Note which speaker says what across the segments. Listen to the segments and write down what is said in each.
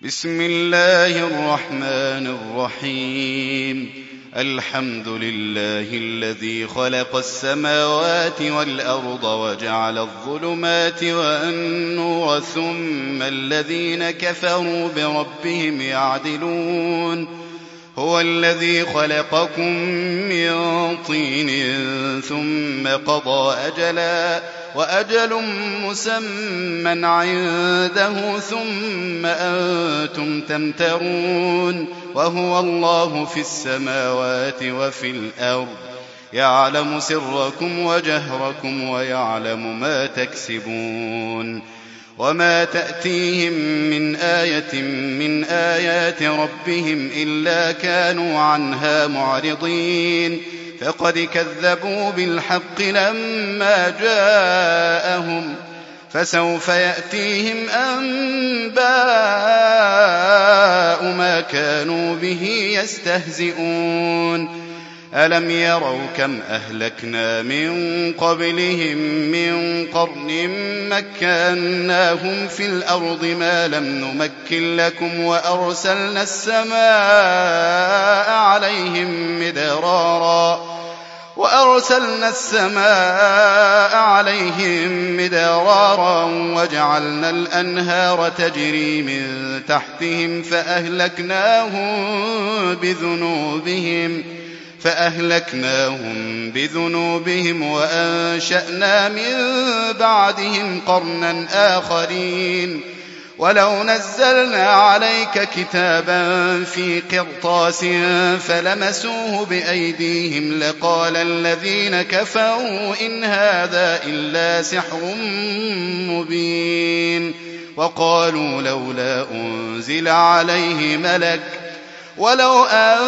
Speaker 1: بسم الله الرحمن الرحيم. الحمد لله الذي خلق السماوات والأرض وجعل الظلمات والنور ثم الذين كفروا بربهم يعدلون. هو الذي خلقكم من طين ثم قضى أجلا وأجل مسمى عنده ثم أنتم تمترون. وهو الله في السماوات وفي الأرض يعلم سركم وجهركم ويعلم ما تكسبون. وما تأتيهم من آية من آيات ربهم إلا كانوا عنها معرضين. فقد كذبوا بالحق لما جاءهم فسوف يأتيهم أنباء ما كانوا به يستهزئون. ألم يروا كم أهلكنا من قبلهم من قرن مكناهم في الأرض ما لم نمكن لكم وأرسلنا السماء عليهم مدرارا وجعلنا الأنهار تجري من تحتهم فأهلكناهم بذنوبهم وأنشأنا من بعدهم قرنا آخرين. ولو نزلنا عليك كتابا في قرطاس فلمسوه بأيديهم لقال الذين كفروا إن هذا إلا سحر مبين. وقالوا لولا أنزل عليه ملك ولو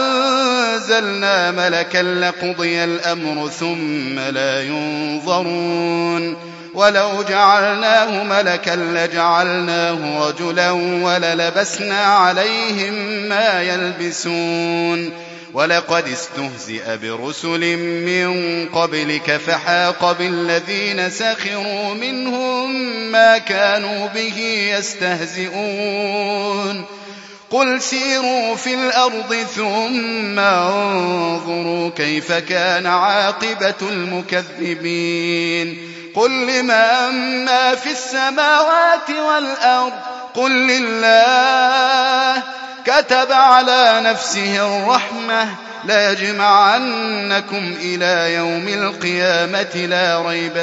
Speaker 1: أنزلنا ملكا لقضي الأمر ثم لا ينظرون. ولو جعلناه ملكا لجعلناه رجلا وللبسنا عليهم ما يلبسون. ولقد استهزئ برسل من قبلك فحاق بالذين سخروا منهم ما كانوا به يستهزئون. قل سيروا في الأرض ثم انظروا كيف كان عاقبة المكذبين. قل لمن ما في السماوات والأرض قل لله كتب على نفسه الرحمة ليجمعنكم إلى يوم القيامة لا ريب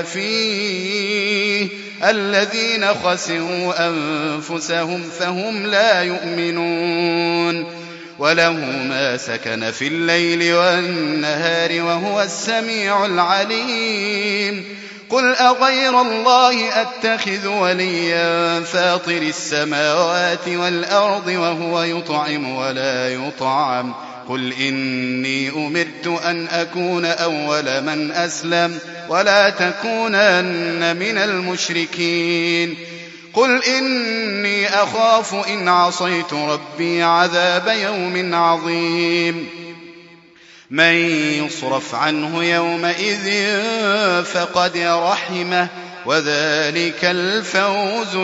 Speaker 1: فيه الذين خسروا أنفسهم فهم لا يؤمنون. وله ما سكن في الليل والنهار وهو السميع العليم. قل أغير الله أتخذ وليا فاطر السماوات والأرض وهو يطعم ولا يطعم. قل إني أمرت أن أكون أول من أسلم ولا تكونن من المشركين. قل إني أخاف إن عصيت ربي عذاب يوم عظيم. من يصرف عنه يومئذ فقد رحمه وذلك الفوز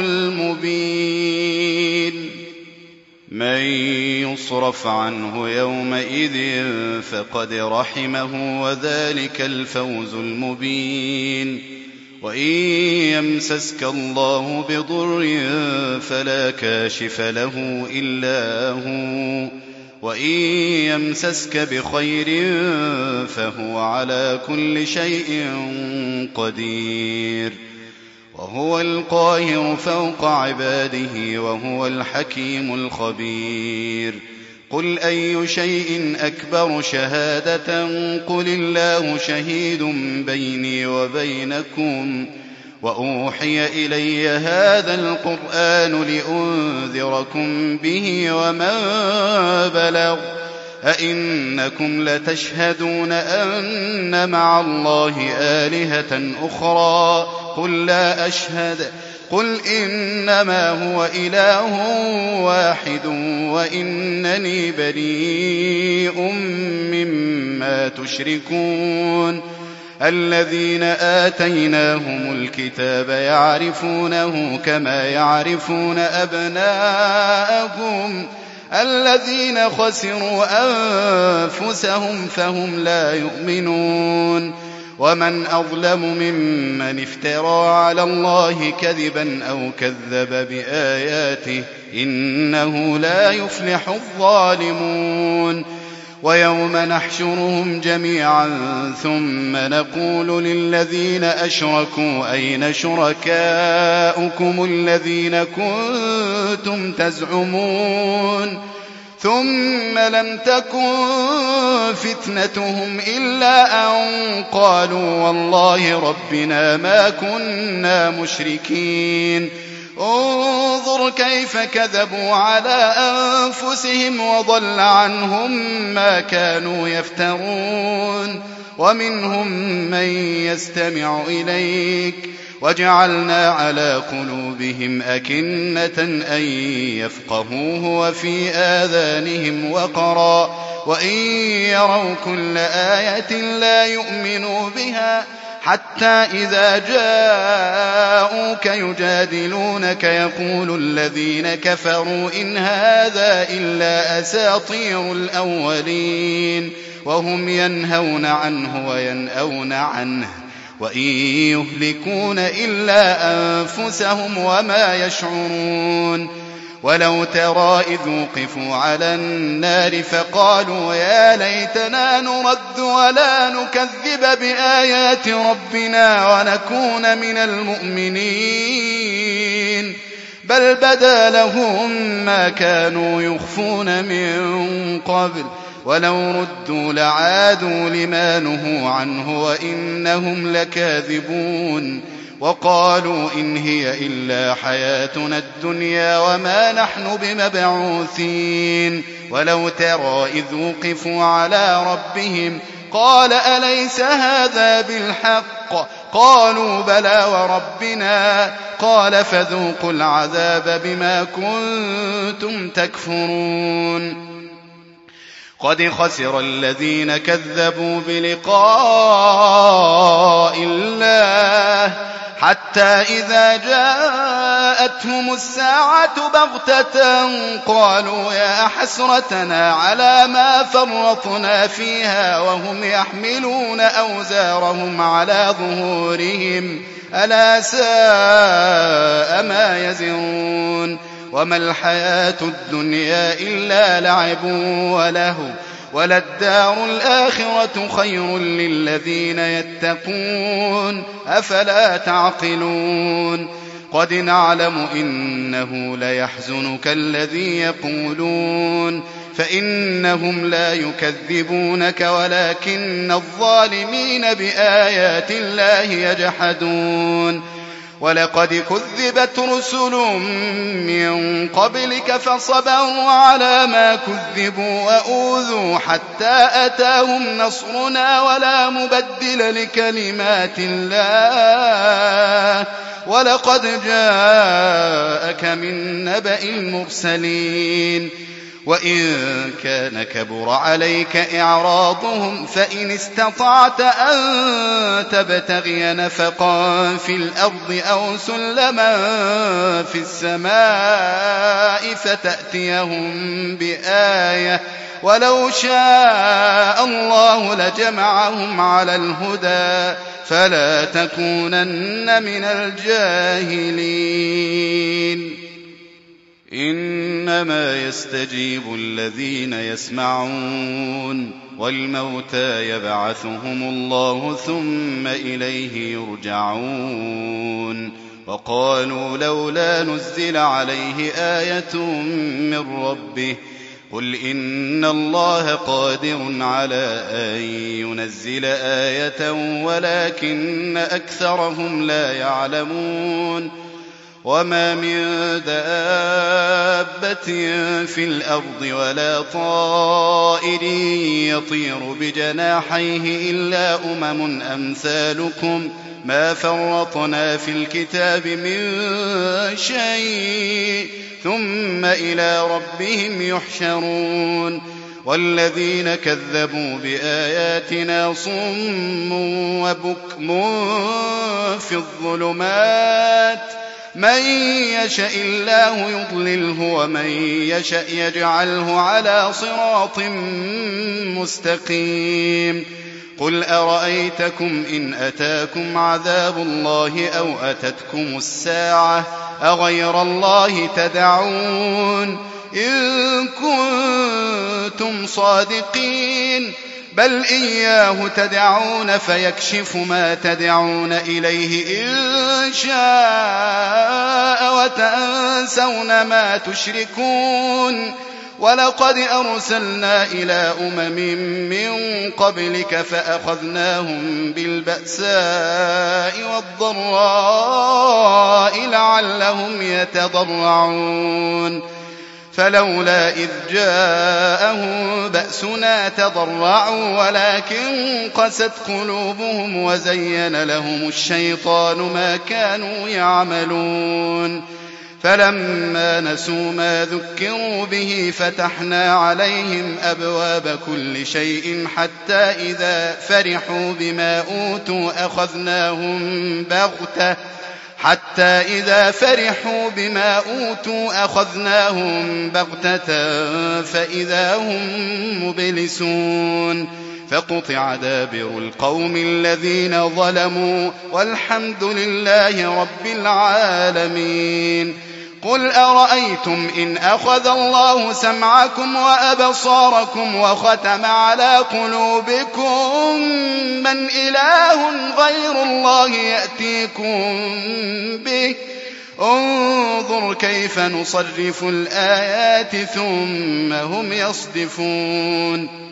Speaker 1: المبين. من يصرف عنه يومئذ فقد رحمه وذلك الفوز المبين. وإن يمسسك الله بضر فلا كاشف له إلا هو وإن يمسسك بخير فهو على كل شيء قدير. وهو القاهر فوق عباده وهو الحكيم الخبير. قل أي شيء أكبر شهادة قل الله شهيد بيني وبينكم وأوحي إلي هذا القرآن لأنذركم به ومن بلغ. أئنكم لتشهدون أن مع الله آلهة أخرى قل لا أشهد. قل إنما هو إله واحد وإنني بريء مما تشركون. الذين آتيناهم الكتاب يعرفونه كما يعرفون أبناءهم الذين خسروا أنفسهم فهم لا يؤمنون ومن أظلم ممن افترى على الله كذبا أو كذب بآياته إنه لا يفلح الظالمون ويوم نحشرهم جميعا ثم نقول للذين أشركوا أين شركاؤكم الذين كنتم تزعمون ثم لم تكن فتنتهم إلا أن قالوا والله ربنا ما كنا مشركين انظر كيف كذبوا على أنفسهم وضل عنهم ما كانوا يفترون ومنهم من يستمع إليك وجعلنا على قلوبهم أكنة أن يفقهوه وفي آذانهم وقرا وإن يروا كل آية لا يؤمنوا بها حتى إذا جاءوك يجادلونك يقول الذين كفروا إن هذا إلا أساطير الأولين وهم ينهون عنه وينأون عنه وإن يهلكون إلا أنفسهم وما يشعرون ولو ترى إذ وقفوا على النار فقالوا يا ليتنا نرد ولا نكذب بآيات ربنا ونكون من المؤمنين بل بدا لهم ما كانوا يخفون من قبل ولو ردوا لعادوا لما نهوا عنه وإنهم لكاذبون وقالوا إن هي إلا حياتنا الدنيا وما نحن بمبعوثين ولو ترى إذ وقفوا على ربهم قال أليس هذا بالحق قالوا بلى وربنا قال فذوقوا العذاب بما كنتم تكفرون قد خسر الذين كذبوا بلقاء الله حتى إذا جاءتهم الساعة بغتة قالوا يا حسرتنا على ما فرطنا فيها وهم يحملون أوزارهم على ظهورهم ألا ساء ما يزرون وما الحياة الدنيا إلا لعب ولهو وللدار الآخرة خير للذين يتقون أفلا تعقلون قد نعلم إنه ليحزنك الذي يقولون فإنهم لا يكذبونك ولكن الظالمين بآيات الله يجحدون ولقد كذبت رسل من قبلك فصبروا على ما كذبوا وأوذوا حتى أتاهم نصرنا ولا مبدل لكلمات الله ولقد جاءك من نبأ المرسلين وإن كان كبر عليك إعراضهم فإن استطعت أن تبتغي نفقا في الأرض أو سلما في السماء فتأتيهم بآية ولو شاء الله لجمعهم على الهدى فلا تكونن من الجاهلين إنما يستجيب الذين يسمعون والموتى يبعثهم الله ثم إليه يرجعون وقالوا لولا نزل عليه آية من ربه قل إن الله قادر على أن ينزل آية ولكن أكثرهم لا يعلمون وما من دابة في الأرض ولا طائر يطير بجناحيه إلا أمم أمثالكم ما فرطنا في الكتاب من شيء ثم إلى ربهم يحشرون والذين كذبوا بآياتنا صم وبكم في الظلمات من يشاء الله يضلله ومن يشاء يجعله على صراط مستقيم قل أرأيتكم إن أتاكم عذاب الله أو أتتكم الساعة أغير الله تدعون إن كنتم صادقين بل إياه تدعون فيكشف ما تدعون إليه إن شاء وتنسون ما تشركون ولقد أرسلنا إلى من قبلك فأخذناهم بالبأساء والضراء لعلهم يتضرعون فلولا إذ جاءهم بأسنا تضرعوا ولكن قست قلوبهم وزين لهم الشيطان ما كانوا يعملون فلما نسوا ما ذكروا به فتحنا عليهم أبواب كل شيء حتى إذا فرحوا بما أوتوا أخذناهم بغتة فإذا هم مبلسون فقطع دابر القوم الذين ظلموا والحمد لله رب العالمين قل أرأيتم إن أخذ الله سمعكم وأبصاركم وختم على قلوبكم من إله غير الله يأتيكم به انظر كيف نصرف الآيات ثم هم يصدفون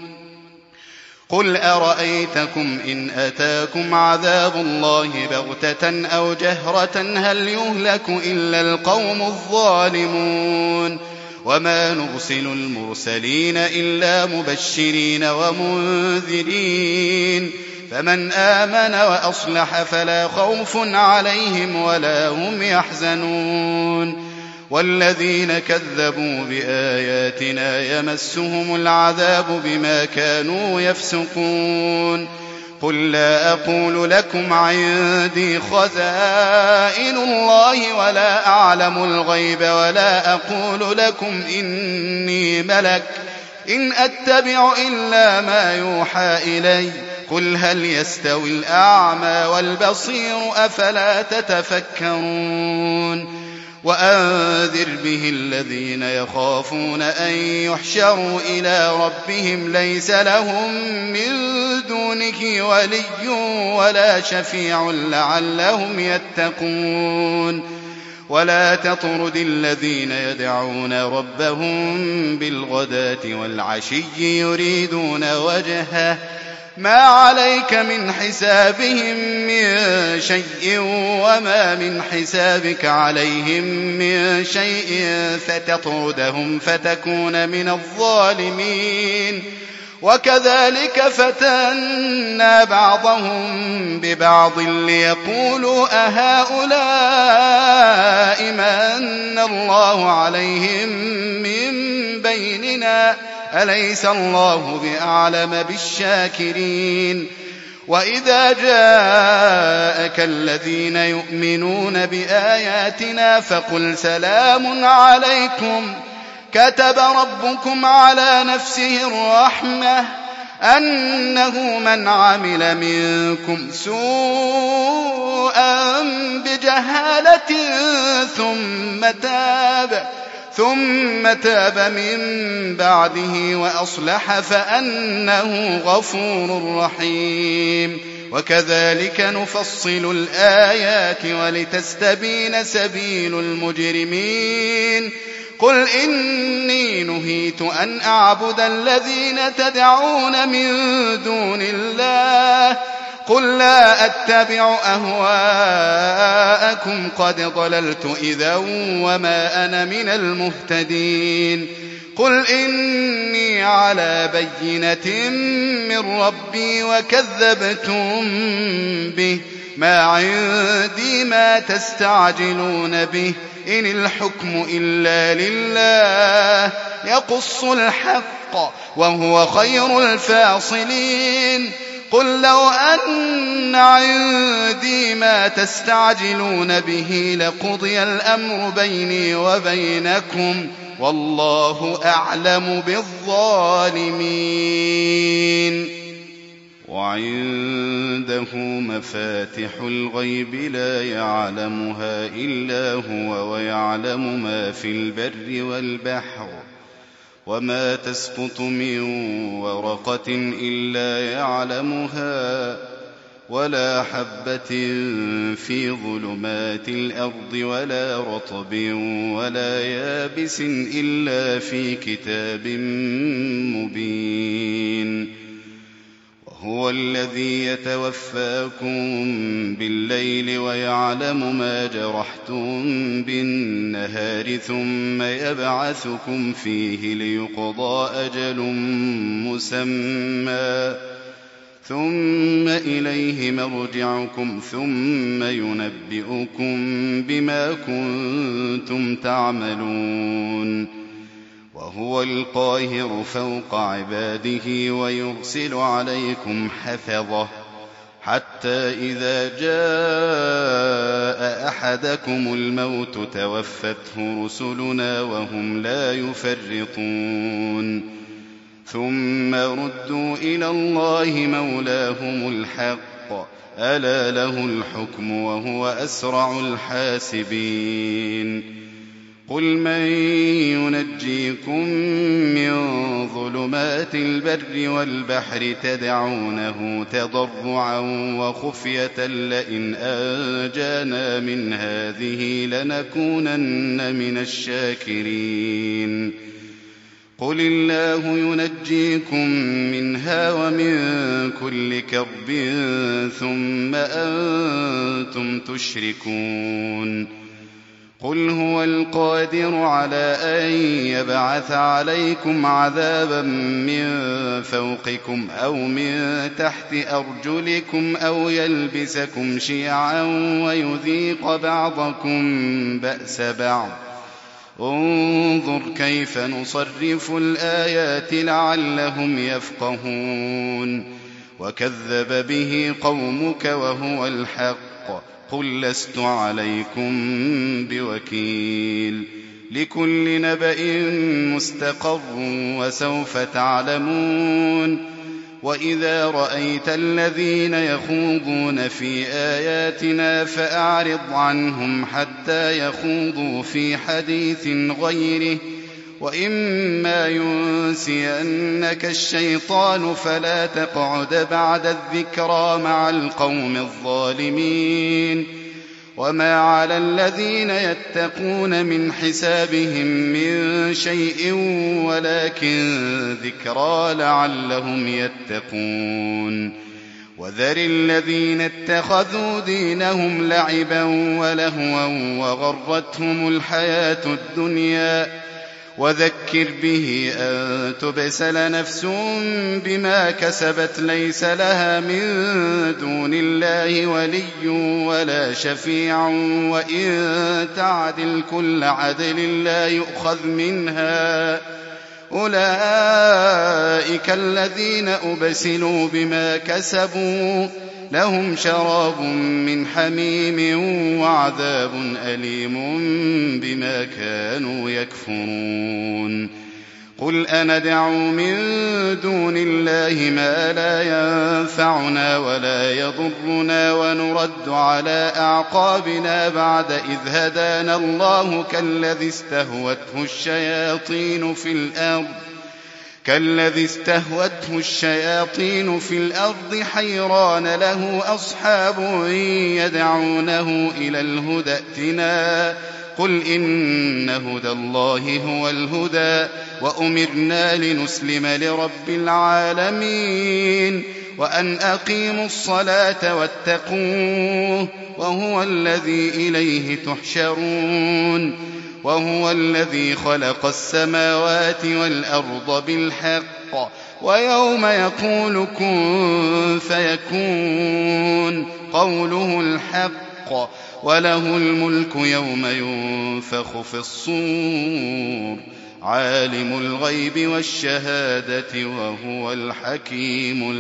Speaker 1: قل أرأيتكم إن أتاكم عذاب الله بغتة أو جهرة هل يهلك إلا القوم الظالمون وما نرسل المرسلين إلا مبشرين ومنذرين فمن آمن وأصلح فلا خوف عليهم ولا هم يحزنون والذين كذبوا بآياتنا يمسهم العذاب بما كانوا يفسقون قل لا أقول لكم عندي خزائن الله ولا أعلم الغيب ولا أقول لكم إني ملك إن أتبع إلا ما يوحى إلي قل هل يستوي الأعمى والبصير أفلا تتفكرون وأنذر به الذين يخافون أن يحشروا إلى ربهم ليس لهم من دونه ولي ولا شفيع لعلهم يتقون ولا تطرد الذين يدعون ربهم بالغداة والعشي يريدون وجهه ما عليك من حسابهم من شيء وما من حسابك عليهم من شيء فتطردهم فتكون من الظالمين وكذلك فتنا بعضهم ببعض ليقولوا أهؤلاء من الله عليهم من بيننا أليس الله بأعلم بالشاكرين وإذا جاءك الذين يؤمنون بآياتنا فقل سلام عليكم كتب ربكم على نفسه الرحمة أنه من عمل منكم سوءا بجهالة ثم تاب من بعده وأصلح فأنه غفور رحيم وكذلك نفصل الآيات ولتستبين سبيل المجرمين قل إني نهيت أن أعبد الذين تدعون من دون الله قل لا أتبع أهواءكم قد ضللت إذا وما أنا من المهتدين قل إني على بينة من ربي وكذبتم به ما عندي ما تستعجلون به إن الحكم إلا لله يقص الحق الحق وهو خير الفاصلين قل لو أن عندي ما تستعجلون به لقضي الأمر بيني وبينكم والله أعلم بالظالمين وعنده مفاتح الغيب لا يعلمها إلا هو ويعلم ما في البر والبحر وما تسقط من ورقة إلا يعلمها ولا حبة في ظلمات الأرض ولا رطب ولا يابس إلا في كتاب مبين وهو الذي يتوفاكم بالليل ويعلم ما جرحتم بالنهار ثم يبعثكم فيه ليقضى أجل مسمى ثم إليه مرجعكم ثم ينبئكم بما كنتم تعملون وهو القاهر فوق عباده ويرسل عليكم حفظه حتى إذا جاء أحدكم الموت توفته رسلنا وهم لا يفرطون ثم ردوا إلى الله مولاهم الحق ألا له الحكم وهو أسرع الحاسبين قل من ينجيكم من ظلمات البر والبحر تدعونه تضرعا وخفية لئن أنجانا من هذه لنكونن من الشاكرين قل الله ينجيكم منها ومن كل كرب ثم أنتم تشركون قل هو القادر على أن يبعث عليكم عذابا من فوقكم أو من تحت أرجلكم أو يلبسكم شيعا ويذيق بعضكم بأس بعض انظر كيف نصرف الآيات لعلهم يفقهون وكذب به قومك وهو الحق قل لست عليكم بوكيل لكل نبأ مستقر وسوف تعلمون وإذا رأيت الذين يخوضون في آياتنا فأعرض عنهم حتى يخوضوا في حديث غيره وإما ينسينك الشيطان فلا تقعد بعد الذكرى مع القوم الظالمين وما على الذين يتقون من حسابهم من شيء ولكن ذكرى لعلهم يتقون وذر الذين اتخذوا دينهم لعبا ولهوا وغرتهم الحياة الدنيا وذكر به أن تبسل نفس بما كسبت ليس لها من دون الله ولي ولا شفيع وإن تعدل كل عدل لا يؤخذ منها أولئك الذين أبسلوا بما كسبوا لهم شراب من حميم وعذاب أليم بما كانوا يكفرون قل أندعو من دون الله ما لا ينفعنا ولا يضرنا ونرد على أعقابنا بعد إذ هدانا الله كالذي استهوته الشياطين في الأرض حيران له أصحاب يدعونه إلى الهدى ائتنا قل إن هدى الله هو الهدى وأمرنا لنسلم لرب العالمين وأن أقيموا الصلاة واتقوه وهو الذي إليه تحشرون وهو الذي خلق السماوات والأرض بالحق ويوم يقول كن فيكون قوله الحق وله الملك يوم ينفخ في الصور عالم الغيب والشهادة وهو الحكيم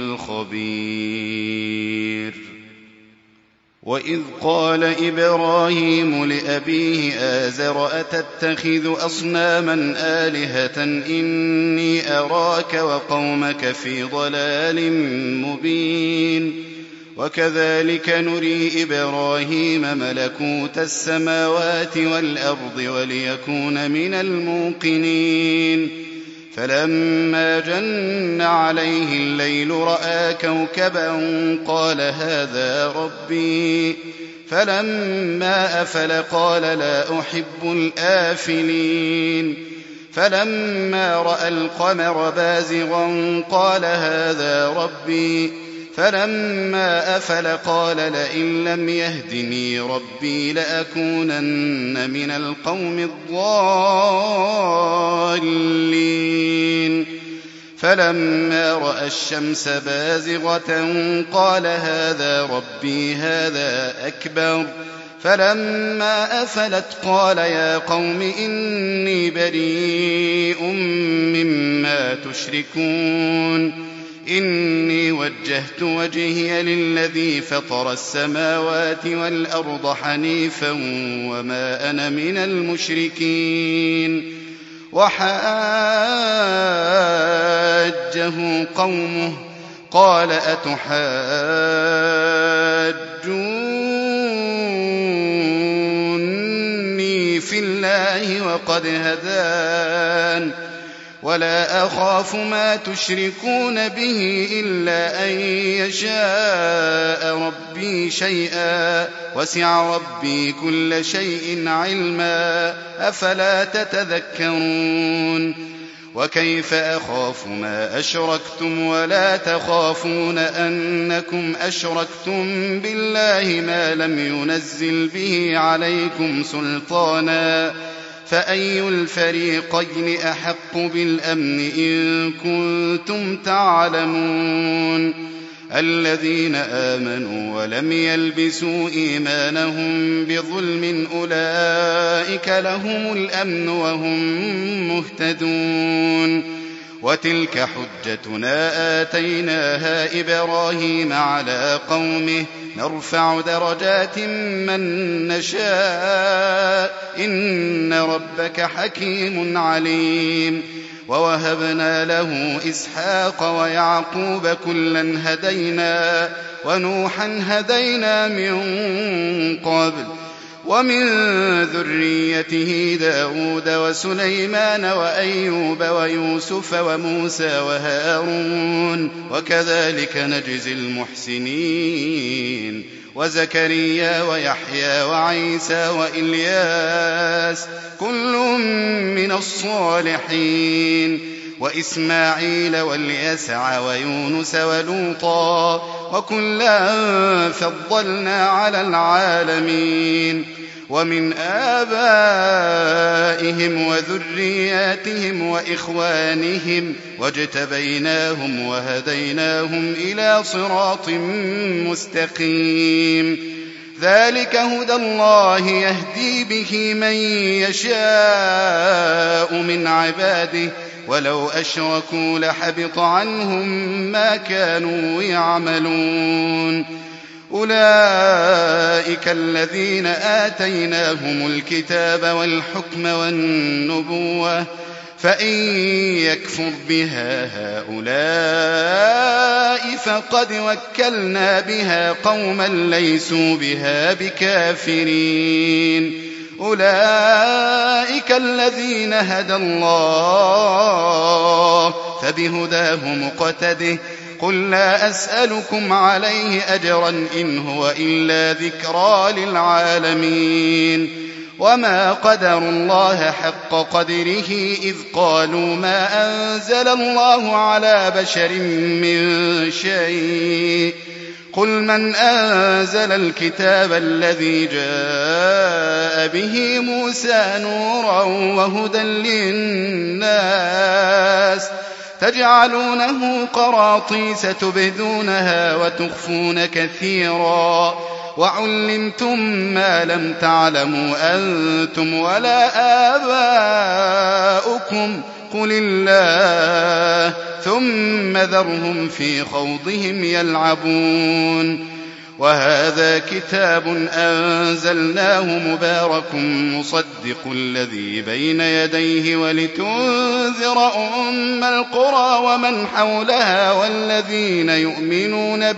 Speaker 1: الخبير. وإذ قال إبراهيم لأبيه آزر أتتخذ أصناما آلهة إني أراك وقومك في ضلال مبين. وكذلك نري إبراهيم ملكوت السماوات والأرض وليكون من الموقنين. فلما جن عليه الليل رأى كوكبا قال هذا ربي. فلما أفل قال لا أحب الآفلين. فلما رأى القمر بازغا قال هذا ربي. فلما أفل قال لئن لم يهدني ربي لأكونن من القوم الضالين. فلما رأى الشمس بازغة قال هذا ربي هذا أكبر. فلما أفلت قال يا قوم إني بريء مما تشركون. إني وجهت وجهي للذي فطر السماوات والأرض حنيفا وما أنا من المشركين. وحاجه قومه قال أتحاجوني في الله وقد هدان ولا أخاف ما تشركون به إلا أن يشاء ربي شيئا وسع ربي كل شيء علما أفلا تتذكرون. وكيف أخاف ما أشركتم ولا تخافون أنكم أشركتم بالله ما لم ينزل به عليكم سلطانا فأي الفريقين أحق بالأمن إن كنتم تعلمون. الذين آمنوا ولم يلبسوا إيمانهم بظلم أولئك لهم الأمن وهم مهتدون. وتلك حجتنا آتيناها إبراهيم على قومه نرفع درجات من نشاء إن ربك حكيم عليم. ووهبنا له إسحاق ويعقوب كلا هدينا ونوحا هدينا من قبل ومن ذريته داود وسليمان وأيوب ويوسف وموسى وهارون وكذلك نجزي المحسنين. وزكريا ويحيى وعيسى وإلياس كل من الصالحين. وإسماعيل واليسع ويونس ولوطا وكلا فضلنا على العالمين. ومن آبائهم وذرياتهم وإخوانهم واجتبيناهم وهديناهم إلى صراط مستقيم. ذلك هدى الله يهدي به من يشاء من عباده ولو أشركوا لحبط عنهم ما كانوا يعملون. أولئك الذين آتيناهم الكتاب والحكم والنبوة فإن يكفر بها هؤلاء فقد وكلنا بها قوما ليسوا بها بكافرين. أولئك الذين هدى الله فبهداه مقتده. قل لا أسألكم عليه أجرا إن هو إلا ذكرى للعالمين. وما قدروا الله حق قدره إذ قالوا ما أنزل الله على بشر من شيء. قل من أنزل الكتاب الذي جاء به موسى نورا وهدى للناس تجعلونه قراطيس تبدونها وتخفون كثيرا وعلمتم ما لم تعلموا أنتم ولا شركاءكم قل الله ثم ذرهم في خوضهم يلعبون وهذا كتاب أنزلناه مبارك مصدق الذي بين يديه ولتنذر أم القرى ومن حولها والذين يؤمنون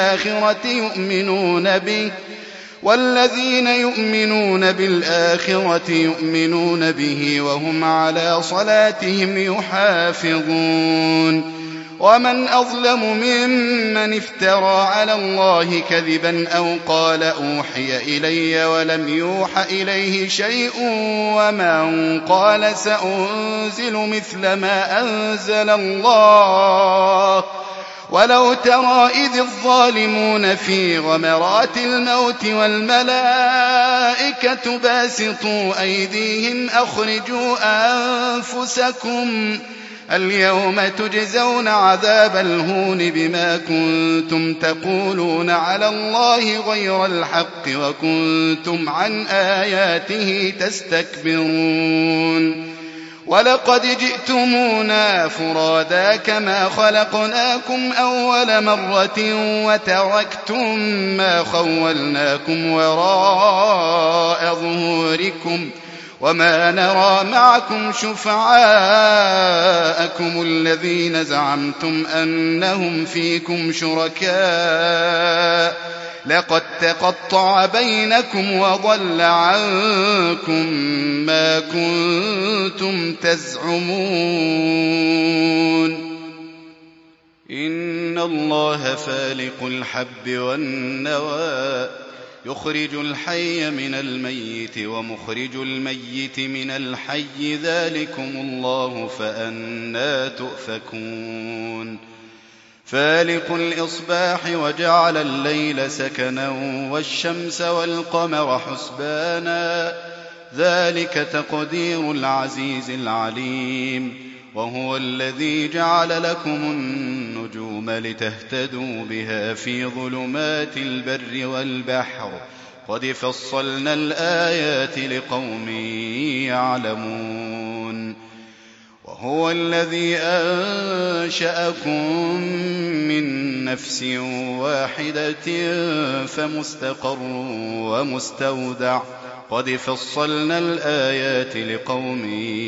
Speaker 1: بالآخرة يؤمنون به وهم على صلاتهم يحافظون ومن أظلم ممن افترى على الله كذبا أو قال أوحي إلي ولم يوح إليه شيء ومن قال سأنزل مثل ما أنزل الله ولو ترى إذ الظالمون في غمرات الموت والملائكة باسطوا أيديهم أخرجوا أنفسكم اليوم تجزون عذاب الهون بما كنتم تقولون على الله غير الحق وكنتم عن آياته تستكبرون ولقد جئتمونا فرادا كما خلقناكم أول مرة وتركتم ما خولناكم وراء ظهوركم وما نرى معكم شفعاءكم الذين زعمتم أنهم فيكم شركاء لقد تقطع بينكم وضل عنكم ما كنتم تزعمون إن الله فالق الحب والنوى يخرج الحي من الميت ومخرج الميت من الحي ذلكم الله فأنى تؤفكون فالق الإصباح وجعل الليل سكنا والشمس والقمر حسبانا ذلك تقدير العزيز العليم وهو الذي جعل لكم النجوم لتهتدوا بها في ظلمات البر والبحر قد فصلنا الآيات لقوم يعلمون وهو الذي أنشأكم من نفس واحدة فمستقر ومستودع قد فصلنا الآيات لقوم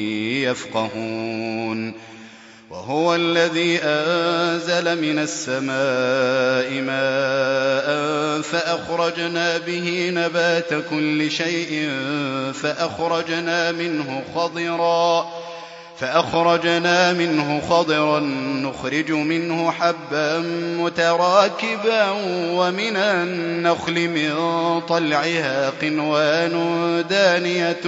Speaker 1: يفقهون وهو الذي أنزل من السماء ماء فأخرجنا به نبات كل شيء فأخرجنا منه خضرا نخرج منه حبا متراكبا ومن النخل من طلعها قنوان دانية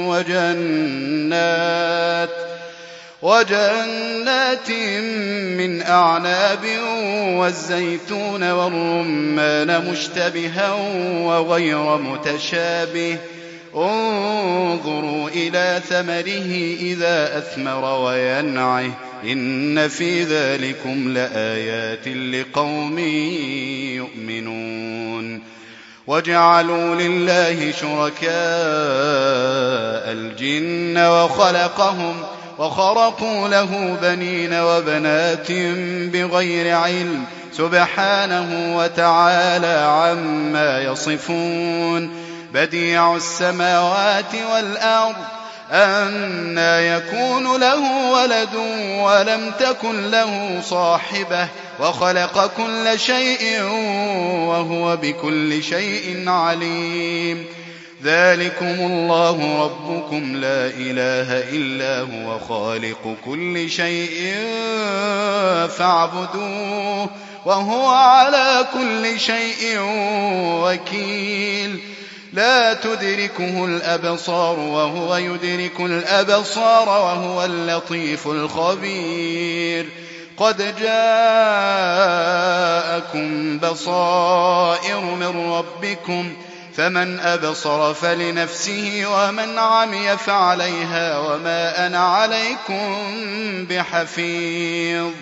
Speaker 1: وجنات من أعناب والزيتون والرمان مشتبها وغير متشابه انظروا إلى ثمره إذا أثمر وينعه إن في ذلكم لآيات لقوم يؤمنون وجعلوا لله شركاء الجن وخرقوا له بنين وبنات بغير علم سبحانه وتعالى عما يصفون بديع السماوات والأرض أنى يكون له ولد ولم تكن له صاحبة وخلق كل شيء وهو بكل شيء عليم ذلكم الله ربكم لا إله إلا هو خالق كل شيء فاعبدوه وهو على كل شيء وكيل لا تدركه الأبصار وهو يدرك الأبصار وهو اللطيف الخبير قد جاءكم بصائر من ربكم فمن أبصر فلنفسه ومن عمي فعليها وما أنا عليكم بحفيظ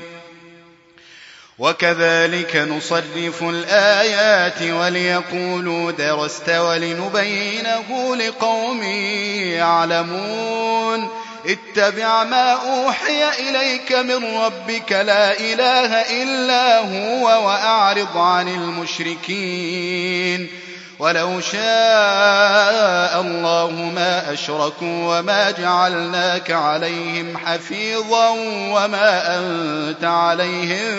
Speaker 1: وكذلك نصرف الآيات وليقولوا درست ولنبينه لقوم يعلمون اتبع ما أوحي إليك من ربك لا إله إلا هو وأعرض عن المشركين ولو شاء الله ما أشركوا وما جعلناك عليهم حفيظا وما أنت عليهم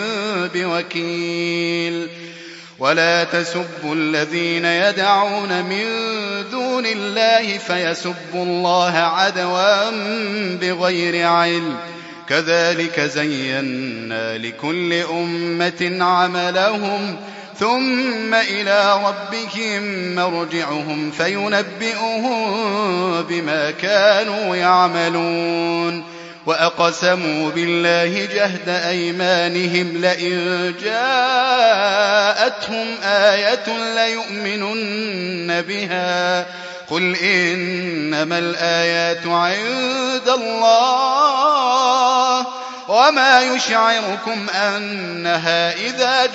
Speaker 1: بوكيل ولا تسبوا الذين يدعون من دون الله فيسبوا الله عدوا بغير علم كذلك زينا لكل أمة عملهم ثم إلى ربهم مرجعهم فينبئهم بما كانوا يعملون وأقسموا بالله جهد أيمانهم لئن جاءتهم آية ليؤمنن بها قل إنما الآيات عند الله وما يشعركم أنها إذا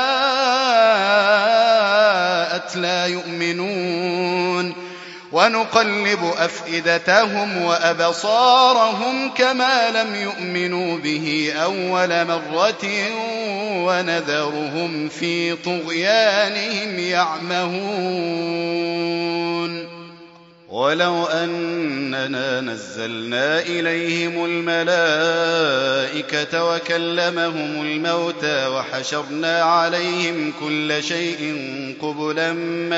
Speaker 1: جاءت لا يؤمنون ونقلب أفئدتهم وأبصارهم كما لم يؤمنوا به أول مرة ونذرهم في طغيانهم يعمهون ولو أننا نزلنا إليهم الملائكة وكلمهم الموتى وحشرنا عليهم كل شيء قبلا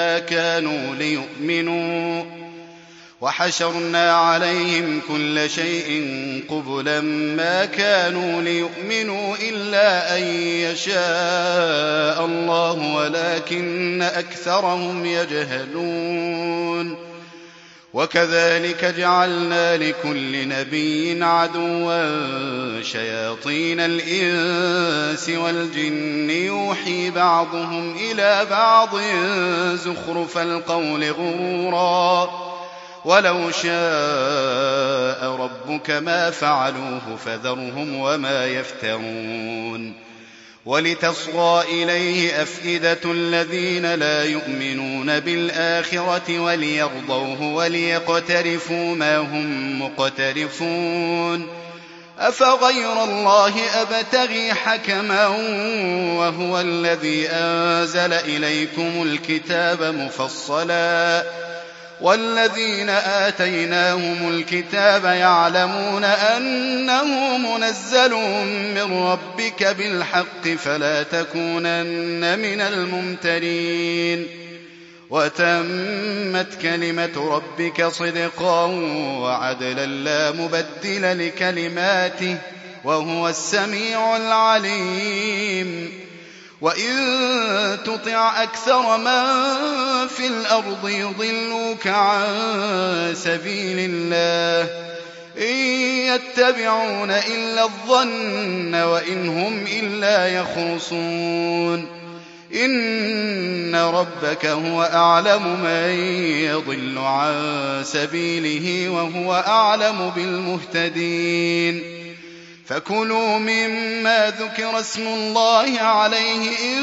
Speaker 1: ما كانوا ليؤمنوا إلا أن يشاء الله ولكن أكثرهم يجهلون وكذلك جعلنا لكل نبي عدوا شياطين الإنس والجن يوحي بعضهم إلى بعض زخرف القول غرورا ولو شاء ربك ما فعلوه فذرهم وما يفترون ولتصغى إليه أفئدة الذين لا يؤمنون بالآخرة وليرضوه وليقترفوا ما هم مقترفون أفغير الله أبتغي حكما وهو الذي أنزل إليكم الكتاب مفصلا والذين آتيناهم الكتاب يعلمون أنه منزل من ربك بالحق فلا تكونن من الممترين وتمت كلمة ربك صدقا وعدلا لا مبدل لكلماته وهو السميع العليم وإن تطع أكثر من في الأرض يضلوك عن سبيل الله إن يتبعون إلا الظن وإن هم إلا يخرصون إن ربك هو أعلم من يضل عن سبيله وهو أعلم بالمهتدين فكلوا مما ذكر اسم الله عليه إن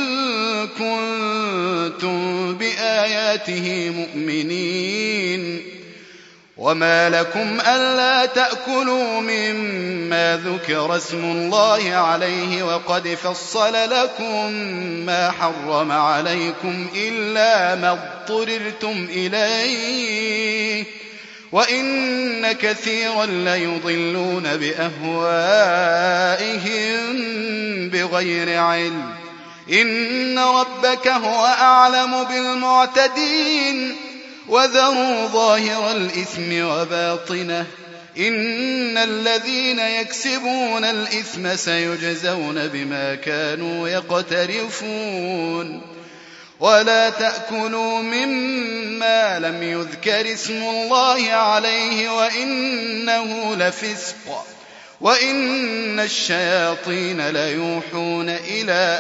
Speaker 1: كنتم بآياته مؤمنين وما لكم ألا تأكلوا مما ذكر اسم الله عليه وقد فصل لكم ما حرم عليكم إلا ما اضطررتم إليه وإن كثيرا ليضلون بأهوائهم بغير علم إن ربك هو أعلم بالمعتدين وذروا ظاهر الإثم وباطنه إن الذين يكسبون الإثم سيجزون بما كانوا يقترفون ولا تأكلوا مما لم يذكر اسم الله عليه وإنه لفسق وإن الشياطين ليوحون إلى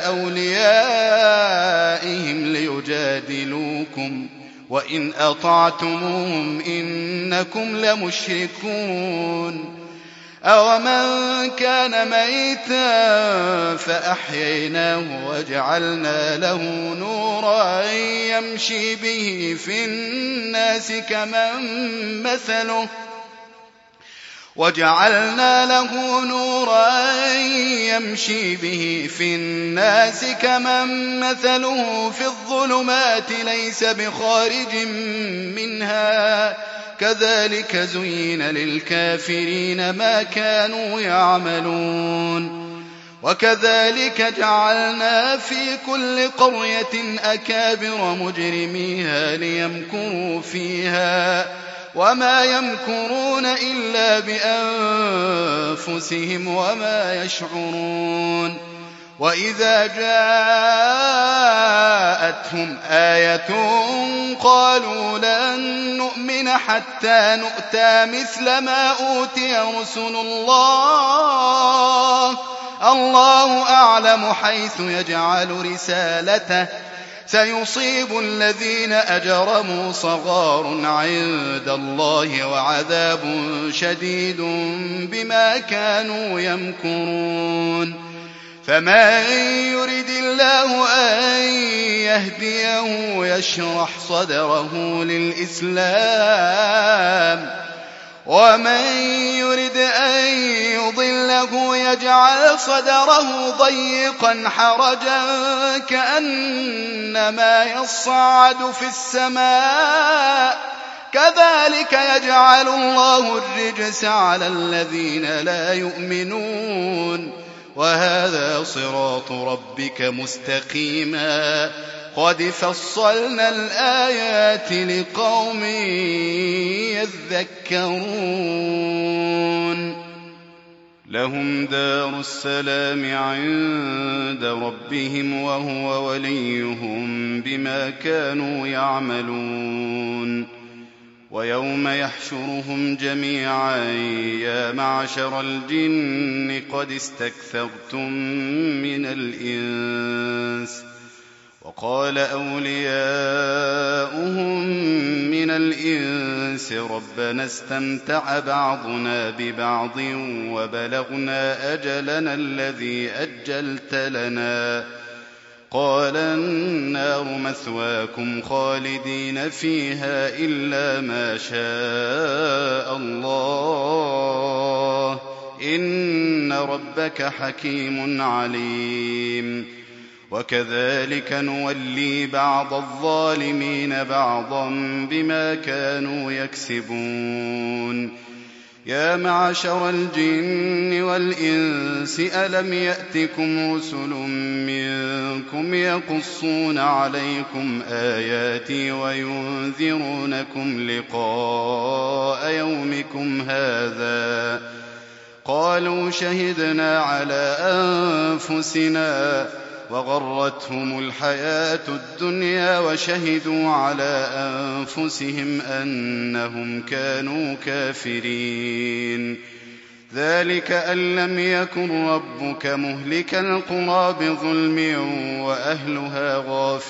Speaker 1: أوليائهم ليجادلوكم وإن أطعتموهم إنكم لمشركون أومن كان ميتا فأحييناه وجعلنا له نورا يمشي به في الناس وجعلنا له نورا يمشي به في الناس كمن مثله في الظلمات ليس بخارج منها كذلك زين للكافرين ما كانوا يعملون وكذلك جعلنا في كل قرية أكابر مجرميها ليمكروا فيها وما يمكرون إلا بأنفسهم وما يشعرون وإذا جاءتهم آية قالوا لن نؤمن حتى نؤتى مثل ما أوتي رسل الله أعلم حيث يجعل رسالته سيصيب الذين أجرموا صغار عند الله وعذاب شديد بما كانوا يمكرون فمن يرد الله أن يهديه يشرح صدره للإسلام ومن يرد أن يضله يجعل صدره ضيقا حرجا كأنما يصعد في السماء كذلك يجعل الله الرجس على الذين لا يؤمنون وهذا صراط ربك مستقيما قد فصلنا الآيات لقوم يذكرون لهم دار السلام عند ربهم وهو وليهم بما كانوا يعملون ويوم يحشرهم جميعا يا معشر الجن قد استكثرتم من الإنس وقال أولياؤهم من الإنس ربنا استمتع بعضنا ببعض وبلغنا أجلنا الذي أجلت لنا قال النار مثواكم خالدين فيها إلا ما شاء الله إن ربك حكيم عليم وكذلك نولي بعض الظالمين بعضا بما كانوا يكسبون يا معشر الجن والإنس ألم يأتكم رسل منكم يقصون عليكم آياتي وينذرونكم لقاء يومكم هذا قالوا شهدنا على أنفسنا وغرتهم الحياة الدنيا وشهدوا على أنفسهم أنهم كانوا كافرين ذلك أن لم يكن ربك مهلك القرى بظلم وأهلها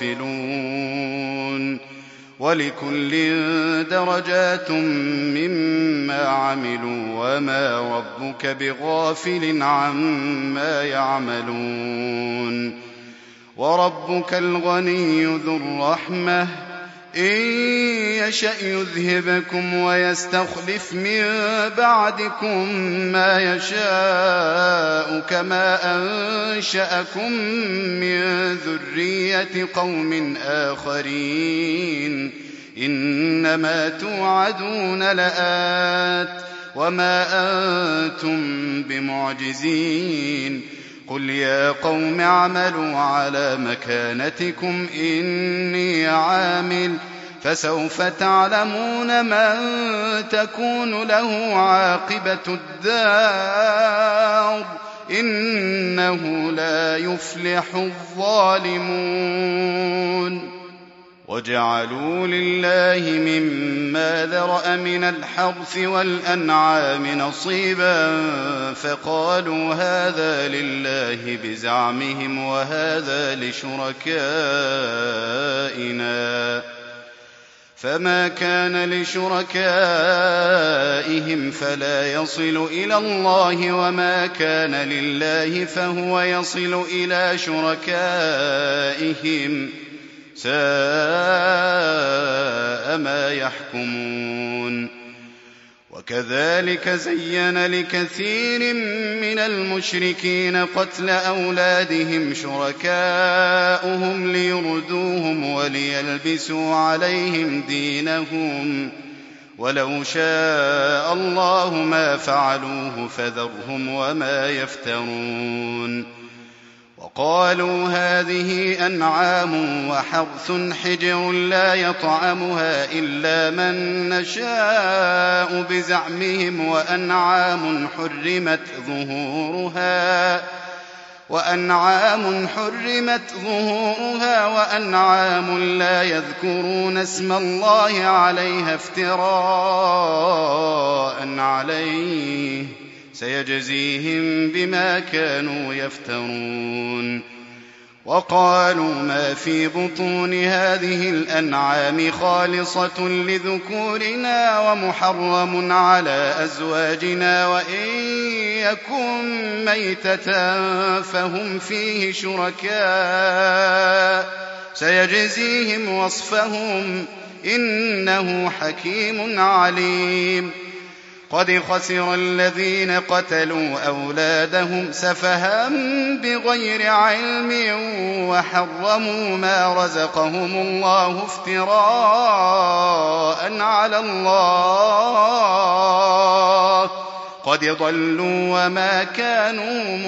Speaker 1: غافلون ولكل درجات مما عملوا وما ربك بغافل عما يعملون وربك الغني ذو الرحمة إن يشأ يذهبكم ويستخلف من بعدكم ما يشاء كما أنشأكم من ذرية قوم آخرين إنما توعدون لآت وما أنتم بمعجزين قل يا قوم اعملوا على مكانتكم إني عامل فسوف تعلمون من تكون له عاقبة الدار إنه لا يفلح الظالمون وجعلوا لله مما ذرأ من الحرث والأنعام نصيبا فقالوا هذا لله بزعمهم وهذا لشركائنا فما كان لشركائهم فلا يصل إلى الله وما كان لله فهو يصل إلى شركائهم ساء ما يحكمون وكذلك زين لكثير من المشركين قتل أولادهم شركاؤهم ليردوهم وليلبسوا عليهم دينهم ولو شاء الله ما فعلوه فذرهم وما يفترون وقالوا هذه أنعام وحرث حجر لا يطعمها إلا من نشاء بزعمهم وأنعام حرمت ظهورها وأنعام لا يذكرون اسم الله عليها افتراء عليه سيجزيهم بما كانوا يفترون وقالوا ما في بطون هذه الأنعام خالصة لذكورنا ومحرم على أزواجنا وإن يكن ميتة فهم فيه شركاء سيجزيهم وصفهم إنه حكيم عليم قد خسر الذين قتلوا أولادهم سفها بغير علم وحرموا ما رزقهم الله افتراء على الله قد ضلوا وما كانوا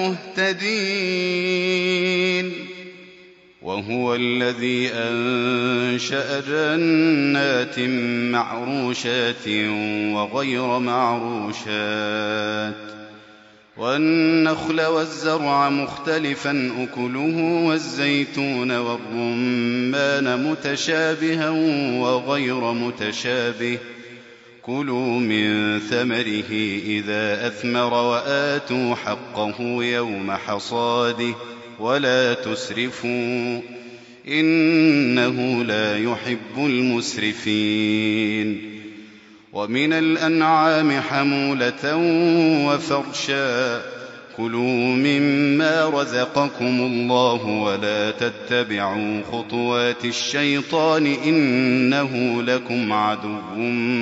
Speaker 1: مهتدين وهو الذي أنشأ جنات معروشات وغير معروشات والنخل والزرع مختلفا أكله والزيتون والرمان متشابها وغير متشابه كلوا من ثمره إذا أثمر وآتوا حقه يوم حصاده ولا تسرفوا إنه لا يحب المسرفين ومن الأنعام حمولة وفرشا كلوا مما رزقكم الله ولا تتبعوا خطوات الشيطان إنه لكم عدو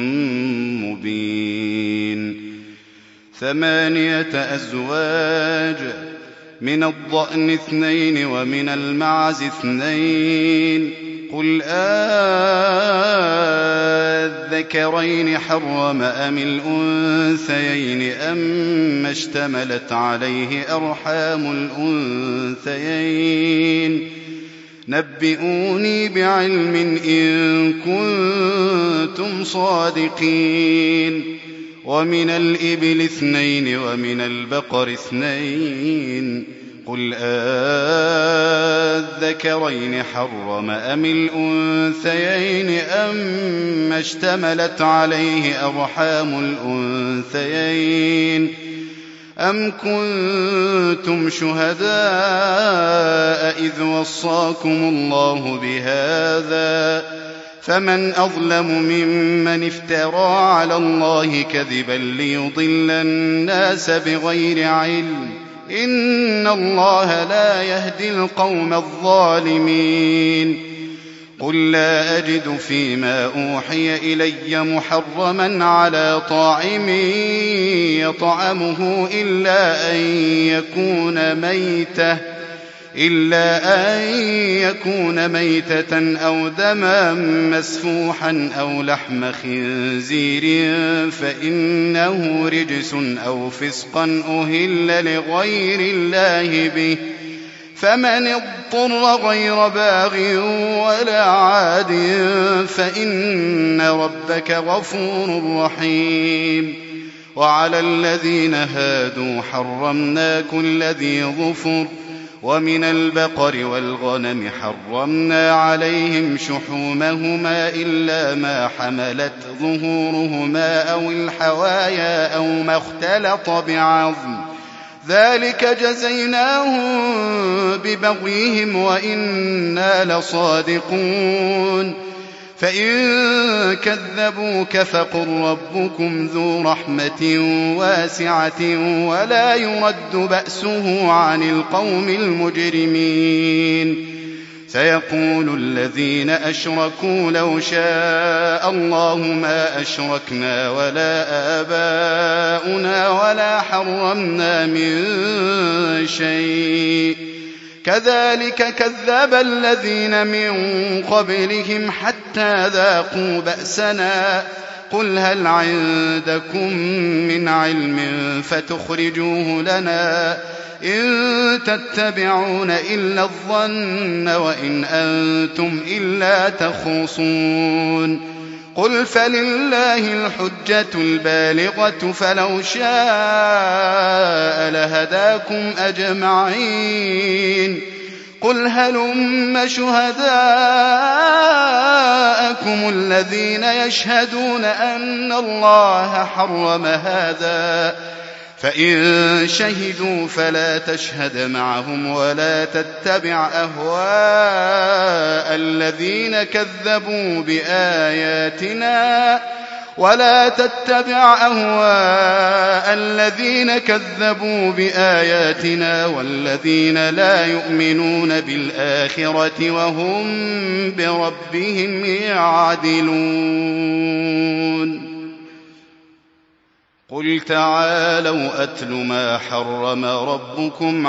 Speaker 1: مبين 8 أزواج من الضأن 2 ومن المعز 2 قل الذكرين حرم أم الأنثيين أما اشتملت عليه أرحام الأنثيين نبئوني بعلم إن كنتم صادقين ومن الإبل 2 ومن البقر 2 قل الذكرين حرم أم الأنثيين أما اشتملت عليه أرحام الأنثيين أم كنتم شهداء إذ وصاكم الله بهذا فمن أظلم ممن افترى على الله كذبا ليضل الناس بغير علم إن الله لا يهدي القوم الظالمين قل لا أجد فيما أوحي إلي محرما على طاعم يطعمه إلا أن يكون ميتة أو دما مسفوحا أو لحم خنزير فإنه رجس أو فسقا أهل لغير الله به فمن اضطر غير باغ ولا عاد فإن ربك غفور رحيم وعلى الذين هادوا حرمنا كل ذي ظفر ومن البقر والغنم حرمنا عليهم شحومهما إلا ما حملت ظهورهما أو الحوايا أو ما اختلط بعظم ذلك جزيناهم ببغيهم وإنا لصادقون فإن كذبوك فقل ربكم ذو رحمة واسعة ولا يرد بأسه عن القوم المجرمين سيقول الذين أشركوا لو شاء الله ما أشركنا ولا آباؤنا ولا حرمنا من شيء كذلك كذب الذين من قبلهم حتى ذاقوا بأسنا قل هل عندكم من علم فتخرجوه لنا إن تتبعون إلا الظن وإن أنتم إلا تخرصون قل فلله الحجة البالغة فلو شاء لهداكم أجمعين قل هلم شهداءكم الذين يشهدون أن الله حرم هذا فإن شهدوا فلا تشهد معهم ولا تتبع أهواء الذين كذبوا بآياتنا والذين لا يؤمنون بالآخرة وهم بربهم يعدلون قل تعالوا أتل ما حرم ربكم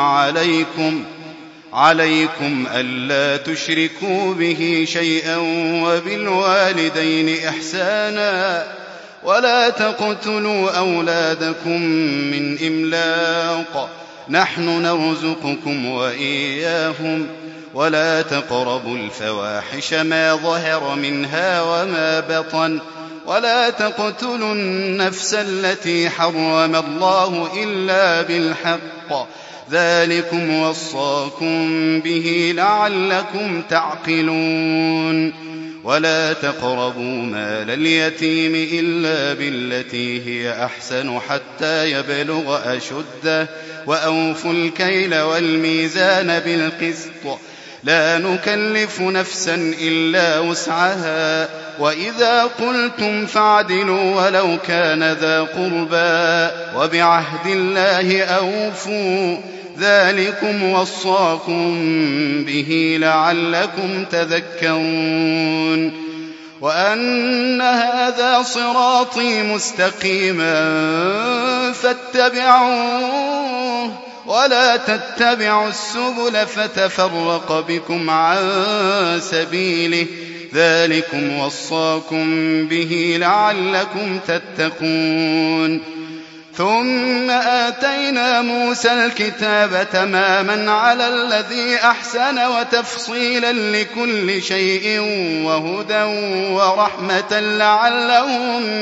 Speaker 1: عليكم ألا تشركوا به شيئا وبالوالدين إحسانا ولا تقتلوا أولادكم من إملاق نحن نرزقكم وإياهم ولا تقربوا الفواحش ما ظهر منها وما بطن ولا تقتلوا النفس التي حرم الله إلا بالحق ذلكم وصاكم به لعلكم تعقلون ولا تقربوا مال اليتيم إلا بالتي هي أحسن حتى يبلغ أشده وأوفوا الكيل والميزان بالقسط لا نكلف نفسا إلا وسعها وإذا قلتم فاعدلوا ولو كان ذا قربى وبعهد الله أوفوا ذلكم وصاكم به لعلكم تذكرون وأن هذا صراطي مستقيما فاتبعوه ولا تتبعوا السبل فتفرق بكم عن سبيله ذلكم وصاكم به لعلكم تتقون ثم آتينا موسى الكتاب تماما على الذي أحسن وتفصيلا لكل شيء وهدى ورحمة لعلهم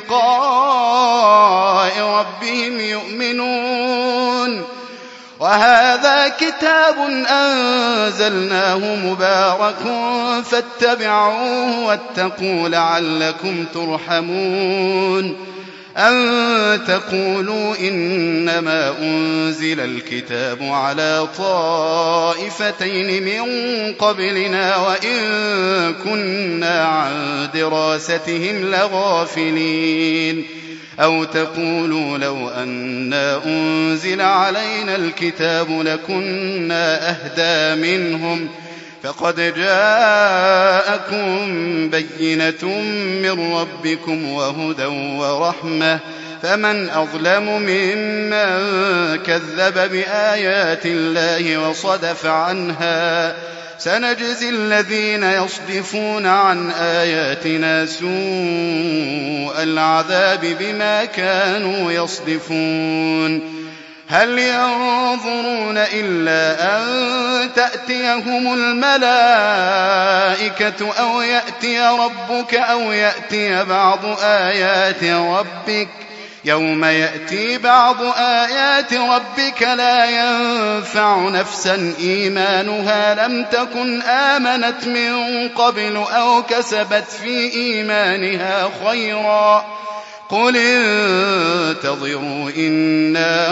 Speaker 1: بلقاء ربهم يؤمنون وهذا كتاب أنزلناه مبارك فاتبعوه واتقوا لعلكم ترحمون أن تقولوا إنما أنزل الكتاب على طائفتين من قبلنا وإن كنا عن دراستهم لغافلين أو تقولوا لو أنا أنزل علينا الكتاب لكنا أهدى منهم فقد جاءكم بينة من ربكم وهدى ورحمة فمن أظلم ممن كذب بآيات الله وصدف عنها سنجزي الذين يصدفون عن آياتنا سوء العذاب بما كانوا يصدفون هل ينظرون إلا أن تأتيهم الملائكة أو يأتي ربك أو يأتي بعض آيات ربك يوم يأتي بعض آيات ربك لا ينفع نفسا إيمانها لم تكن آمنت من قبل أو كسبت في إيمانها خيرا قل انتظروا إنا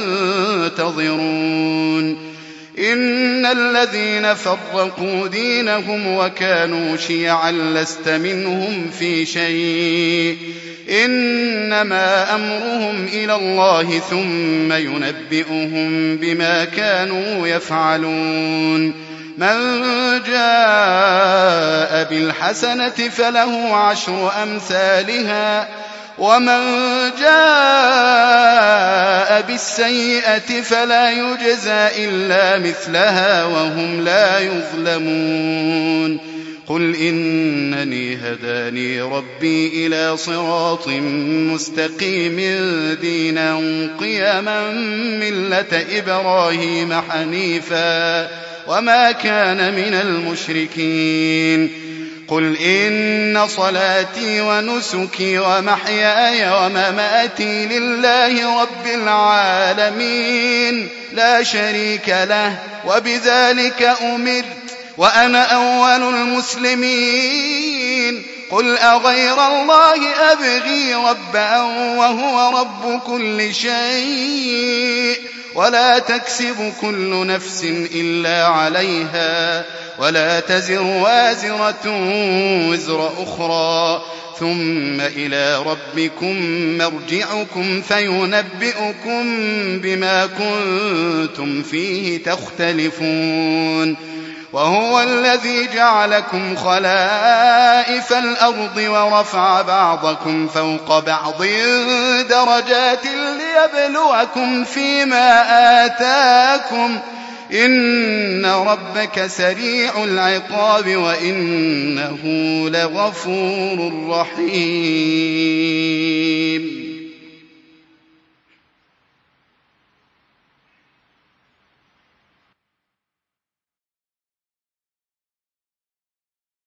Speaker 1: منتظرون إن الذين فرقوا دينهم وكانوا شيعا لست منهم في شيء إنما أمرهم إلى الله ثم ينبئهم بما كانوا يفعلون من جاء بالحسنة فله 10 أمثالها ومن جاء بالسيئة فلا يجزى إلا مثلها وهم لا يظلمون قل إنني هداني ربي إلى صراط مستقيم دينا قيما ملة إبراهيم حنيفا وما كان من المشركين قل إن صلاتي ونسكي ومحياي ومماتي لله رب العالمين لا شريك له وبذلك أمرت وأنا أول المسلمين قل أغير الله أبغي ربا وهو رب كل شيء ولا تكسب كل نفس إلا عليها ولا تزر وازرة وزر أخرى ثم إلى ربكم مرجعكم فينبئكم بما كنتم فيه تختلفون وهو الذي جعلكم خلائف الأرض ورفع بعضكم فوق بعض درجات ليبلوكم فيما آتاكم إن ربك سريع العقاب وإنه لغفور رحيم